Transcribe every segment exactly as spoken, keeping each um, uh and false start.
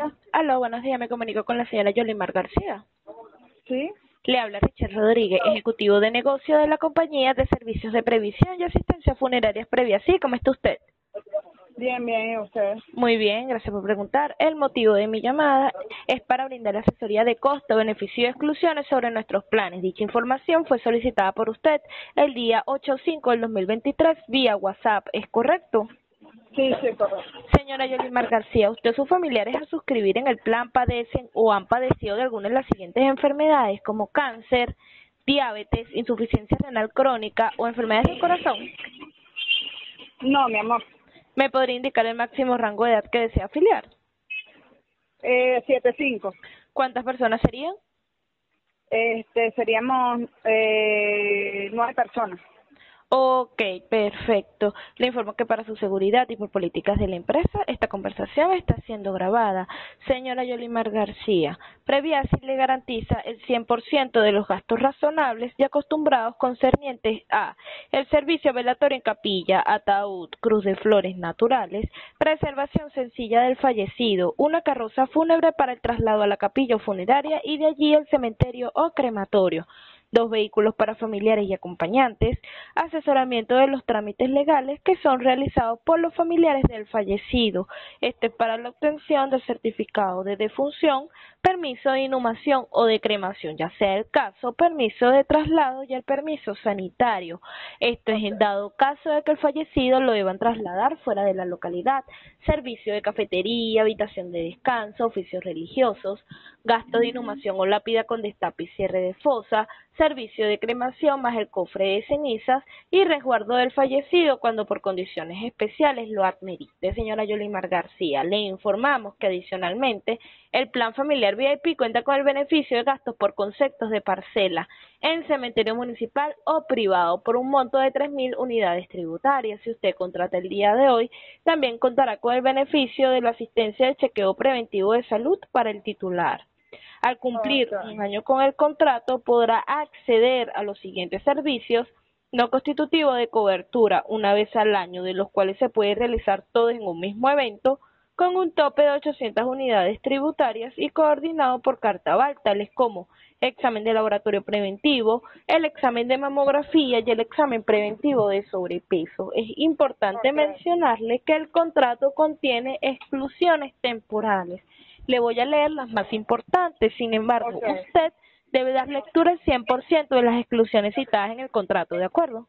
días. Aló, buenos días, me comunico con la señora Yolimar García. ¿Sí? Le habla Richard Rodríguez, ejecutivo de negocio de la compañía de servicios de previsión y asistencia funerarias previa. ¿Sí? ¿Cómo está usted? Bien, bien, ¿y usted? Muy bien, gracias por preguntar. El motivo de mi llamada es para brindar asesoría de costo, beneficio y exclusiones sobre nuestros planes. Dicha información fue solicitada por usted el día ocho cinco del dos mil veintitrés vía WhatsApp, ¿es correcto? Sí, sí, correcto. Señora Yolimar García, ¿usted o sus familiares al suscribir en el plan padecen o han padecido de alguna de las siguientes enfermedades como cáncer, diabetes, insuficiencia renal crónica o enfermedades del corazón? No, mi amor. ¿Me podría indicar el máximo rango de edad que desea afiliar? Eh, siete cinco. ¿Cuántas personas serían? Este, seríamos eh, nueve personas. Ok, perfecto. Le informo que para su seguridad y por políticas de la empresa, esta conversación está siendo grabada. Señora Yolimar García, Previasis le garantiza el cien por ciento de los gastos razonables y acostumbrados concernientes a el servicio velatorio en capilla, ataúd, cruz de flores naturales, preservación sencilla del fallecido, una carroza fúnebre para el traslado a la capilla funeraria y de allí el cementerio o crematorio, dos vehículos para familiares y acompañantes, asesoramiento de los trámites legales que son realizados por los familiares del fallecido, este para la obtención del certificado de defunción, permiso de inhumación o de cremación, ya sea el caso, permiso de traslado y el permiso sanitario. Esto es en dado caso de que el fallecido lo deban trasladar fuera de la localidad, servicio de cafetería, habitación de descanso, oficios religiosos, gasto de inhumación o lápida con destape y cierre de fosa, servicio de cremación más el cofre de cenizas y resguardo del fallecido cuando por condiciones especiales lo admerite. Señora Yolimar García, le informamos que adicionalmente el plan familiar V I P cuenta con el beneficio de gastos por conceptos de parcela en cementerio municipal o privado por un monto de tres mil unidades tributarias. Si usted contrata el día de hoy, también contará con el beneficio de la asistencia de chequeo preventivo de salud para el titular. Al cumplir Okay. un año con el contrato, podrá acceder a los siguientes servicios no constitutivos de cobertura una vez al año, de los cuales se puede realizar todo en un mismo evento, con un tope de ochocientas unidades tributarias y coordinado por carta aval, tales como examen de laboratorio preventivo, el examen de mamografía y el examen preventivo de sobrepeso. Es importante Okay. mencionarle que el contrato contiene exclusiones temporales. Le voy a leer las más importantes, sin embargo, Okay. usted debe dar lectura al cien por ciento de las exclusiones citadas en el contrato, ¿de acuerdo?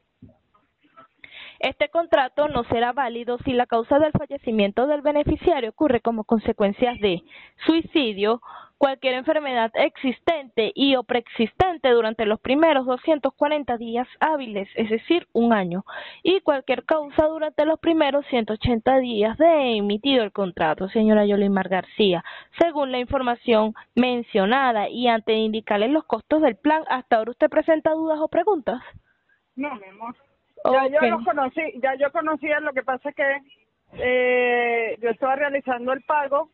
Este contrato no será válido si la causa del fallecimiento del beneficiario ocurre como consecuencias de suicidio, cualquier enfermedad existente y o preexistente durante los primeros doscientos cuarenta días hábiles, es decir, un año, y cualquier causa durante los primeros ciento ochenta días de emitido el contrato. Señora Yolimar García, según la información mencionada y antes de indicarle los costos del plan, ¿hasta ahora usted presenta dudas o preguntas? No, mi amor. Ya Ok. yo los conocí, ya yo conocía, lo que pasa es que eh, yo estaba realizando el pago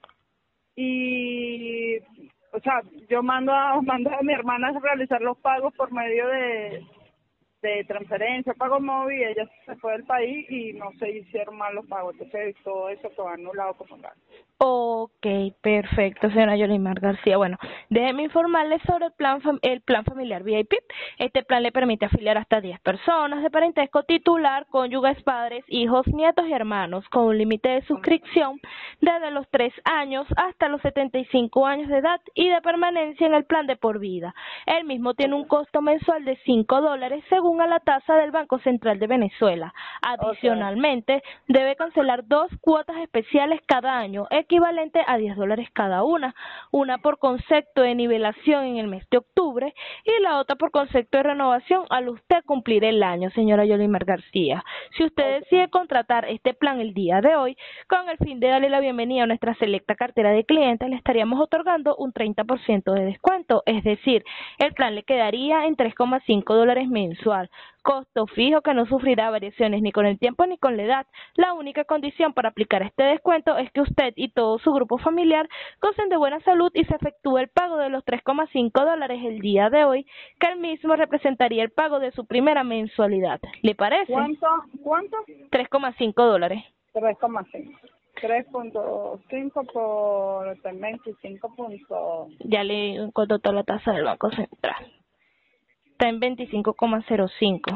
y, o sea, yo mando a, mando a mi hermana a realizar los pagos por medio de, de transferencia, pago móvil, y ella se fue del país y no se hicieron mal los pagos, entonces todo eso quedó anulado como tal. Ok, perfecto, señora Yolimar García. Bueno, déjeme informarle sobre el plan fam- el plan familiar V I P. Este plan le permite afiliar hasta diez personas de parentesco titular, cónyuges, padres, hijos, nietos y hermanos, con un límite de suscripción desde los tres años hasta los setenta y cinco años de edad y de permanencia en el plan de por vida. El mismo tiene un costo mensual de cinco dólares según a la tasa del Banco Central de Venezuela. Adicionalmente, debe cancelar dos cuotas especiales cada año, equivalente a diez dólares cada una, una por concepto de nivelación en el mes de octubre y la otra por concepto de renovación al usted cumplir el año, señora Yolimar García. Si usted Okay. decide contratar este plan el día de hoy, con el fin de darle la bienvenida a nuestra selecta cartera de clientes, le estaríamos otorgando un treinta por ciento de descuento, es decir, el plan le quedaría en tres coma cinco dólares mensual, costo fijo que no sufrirá variaciones ni con el tiempo ni con la edad. La única condición para aplicar este descuento es que usted y todo su grupo familiar gocen de buena salud y se efectúe el pago de los tres coma cinco dólares el día de hoy, que el mismo representaría el pago de su primera mensualidad. ¿Le parece? ¿Cuánto? ¿Cuánto? tres coma cinco dólares. tres coma cinco. tres punto cinco por veinticinco puntos. Ya le contó la tasa del Banco Central. Está en veinticinco coma cero cinco.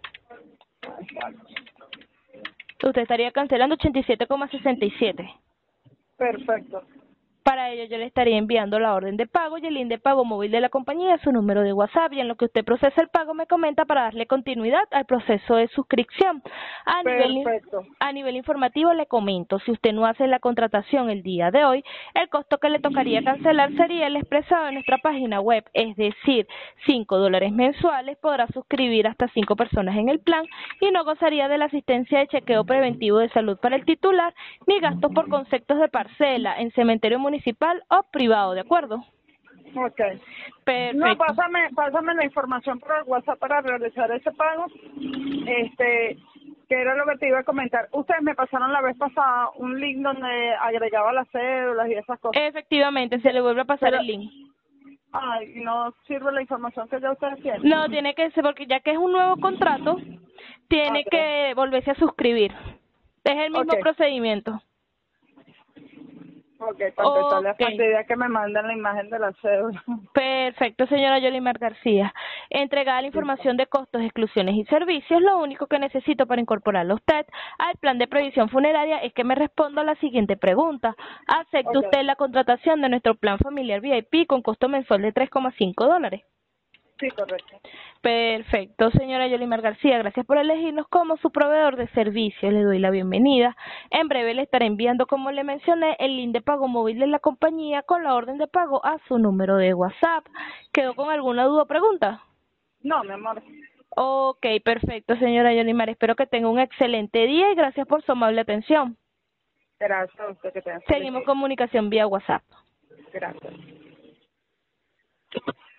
Usted estaría cancelando ochenta y siete coma sesenta y siete. Perfecto. Para ello yo le estaría enviando la orden de pago y el link de pago móvil de la compañía, su número de WhatsApp, y en lo que usted procesa el pago me comenta para darle continuidad al proceso de suscripción. A nivel, Perfecto. a nivel informativo le comento, si usted no hace la contratación el día de hoy, el costo que le tocaría cancelar sería el expresado en nuestra página web, es decir, cinco dólares mensuales, podrá suscribir hasta cinco personas en el plan y no gozaría de la asistencia de chequeo preventivo de salud para el titular, ni gastos por conceptos de parcela en cementerio municipal municipal o privado, ¿de acuerdo? Ok. Perfecto. No, pásame, pásame la información por el WhatsApp para realizar ese pago. Este, que era lo que te iba a comentar. Ustedes me pasaron la vez pasada un link donde agregaba las cédulas y esas cosas. Efectivamente, se le vuelve a pasar Pero, el link. ay, ¿y no sirve la información que ya ustedes tienen? No, tiene que ser, porque ya que es un nuevo contrato, tiene Okay. que volverse a suscribir. Es el mismo Okay. procedimiento. Ok, para empezar, la Okay. facilidad que me mandan la imagen de la cédula. Perfecto, señora Yolimar García. Entregada la información de costos, exclusiones y servicios, lo único que necesito para incorporarlo a usted al plan de previsión funeraria es que me responda a la siguiente pregunta. ¿Acepta Okay. usted la contratación de nuestro plan familiar V I P con costo mensual de tres coma cinco dólares? Sí, correcto. Perfecto, señora Yolimar García, gracias por elegirnos como su proveedor de servicios. Le doy la bienvenida. En breve le estaré enviando, como le mencioné, el link de pago móvil de la compañía con la orden de pago a su número de WhatsApp. ¿Quedó con alguna duda o pregunta? No, mi amor. Ok, perfecto, señora Yolimar. Espero que tenga un excelente día y gracias por su amable atención. Gracias a usted que tenga. Seguimos comunicación vía WhatsApp. Gracias.